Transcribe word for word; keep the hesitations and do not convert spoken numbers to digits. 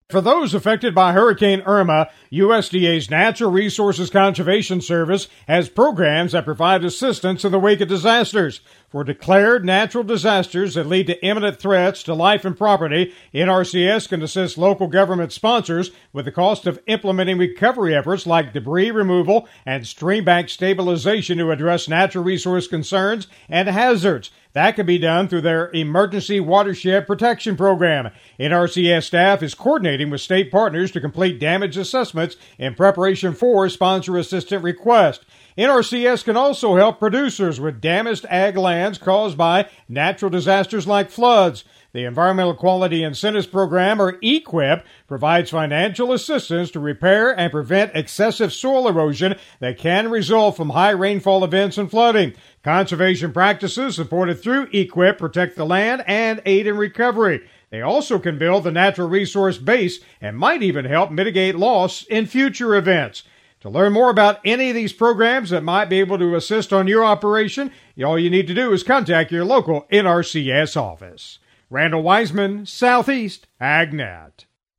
For those affected by Hurricane Irma, U S D A's Natural Resources Conservation Service has programs that provide assistance in the wake of disasters. For declared natural disasters that lead to imminent threats to life and property, N R C S can assist local government sponsors with the cost of implementing recovery efforts like debris removal and stream bank stabilization to address natural resource concerns and hazards. That can be done through their Emergency Watershed Protection Program. N R C S staff is coordinating with state partners to complete damage assessments in preparation for sponsor assistant requests. N R C S can also help producers with damaged ag lands caused by natural disasters like floods. The Environmental Quality Incentives Program, or E Q I P, provides financial assistance to repair and prevent excessive soil erosion that can result from high rainfall events and flooding. Conservation practices supported through E Q I P protect the land and aid in recovery. They also can build the natural resource base and might even help mitigate loss in future events. To learn more about any of these programs that might be able to assist on your operation, all you need to do is contact your local N R C S office. Randall Wiseman, Southeast AgNet.